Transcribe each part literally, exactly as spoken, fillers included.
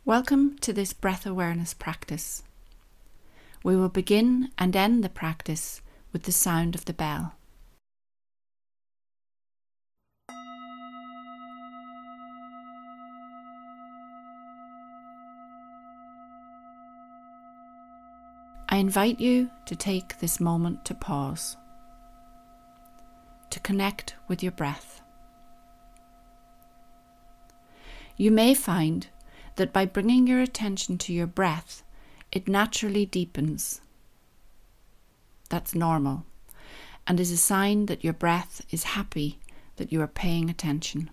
Welcome to this breath awareness practice. We will begin and end the practice with the sound of the bell. I invite you to take this moment to pause, to connect with your breath. You may find that by bringing your attention to your breath, it naturally deepens. That's normal, and is a sign that your breath is happy that you are paying attention.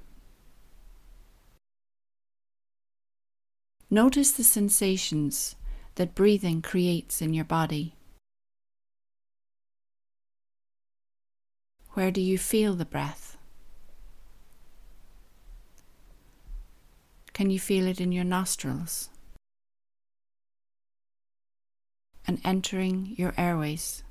Notice the sensations that breathing creates in your body. Where do you feel the breath? Can you feel it in your nostrils and entering your airways?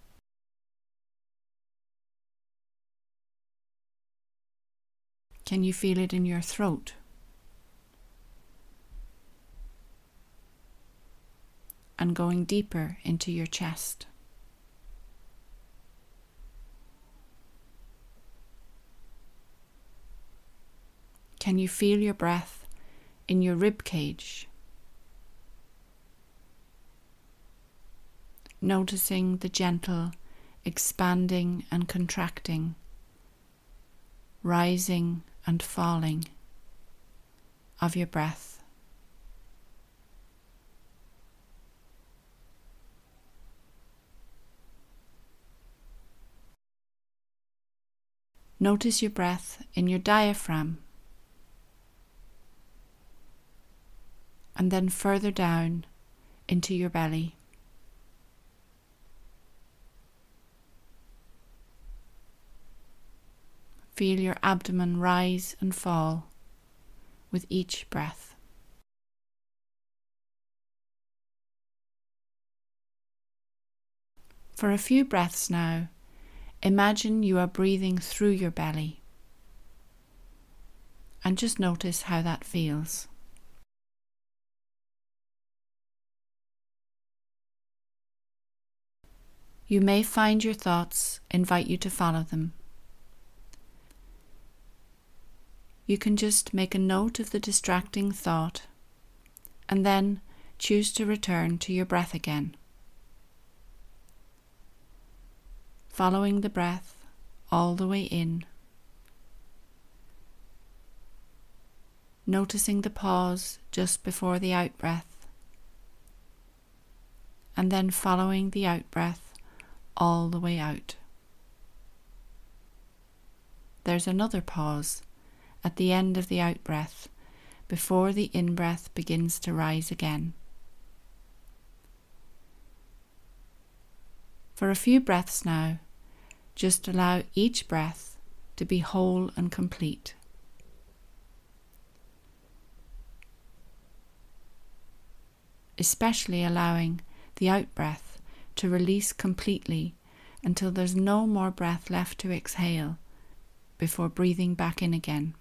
Can you feel it in your throat? And going deeper into your chest? Can you feel your breath in your rib cage? Noticing the gentle expanding and contracting, rising and falling of your breath. Notice your breath in your diaphragm, and then further down into your belly. Feel your abdomen rise and fall with each breath. For a few breaths now, imagine you are breathing through your belly, and just notice how that feels. You may find your thoughts invite you to follow them. You can just make a note of the distracting thought and then choose to return to your breath again. Following the breath all the way in. Noticing the pause just before the out-breath. And then following the out-breath all the way out. There's another pause at the end of the out-breath before the in-breath begins to rise again. For a few breaths now, just allow each breath to be whole and complete. Especially allowing the out-breath to release completely until there's no more breath left to exhale before breathing back in again.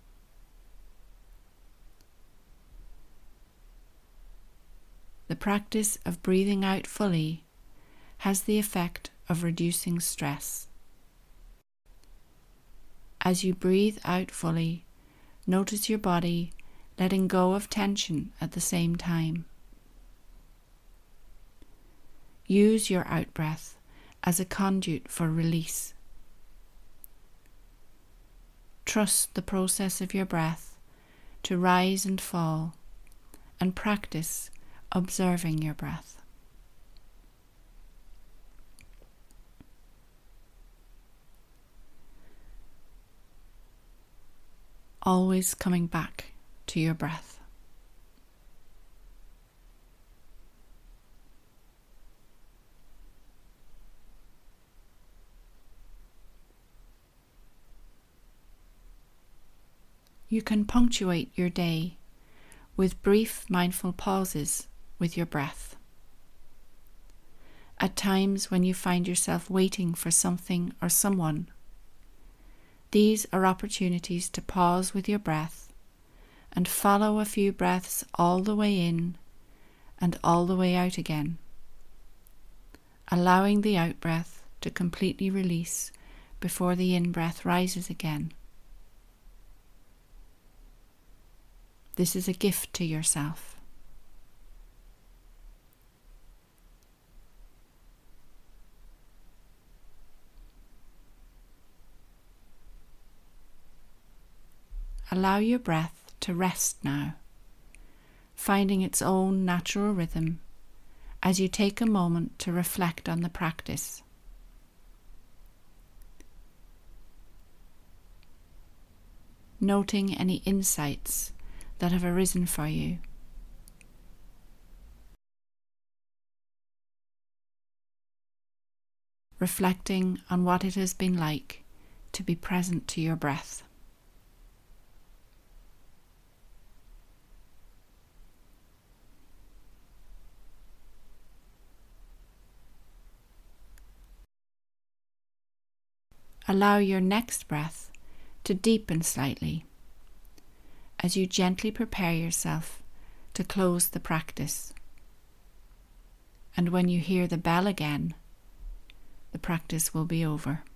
The practice of breathing out fully has the effect of reducing stress. As you breathe out fully, notice your body letting go of tension at the same time. Use your out-breath as a conduit for release. Trust the process of your breath to rise and fall, and practice observing your breath. Always coming back to your breath. You can punctuate your day with brief mindful pauses with your breath. At times when you find yourself waiting for something or someone, these are opportunities to pause with your breath and follow a few breaths all the way in and all the way out again, allowing the out-breath to completely release before the in-breath rises again. This is a gift to yourself. Allow your breath to rest now, finding its own natural rhythm as you take a moment to reflect on the practice. Noting any insights that have arisen for you. Reflecting on what it has been like to be present to your breath. Allow your next breath to deepen slightly as you gently prepare yourself to close the practice. And when you hear the bell again, the practice will be over.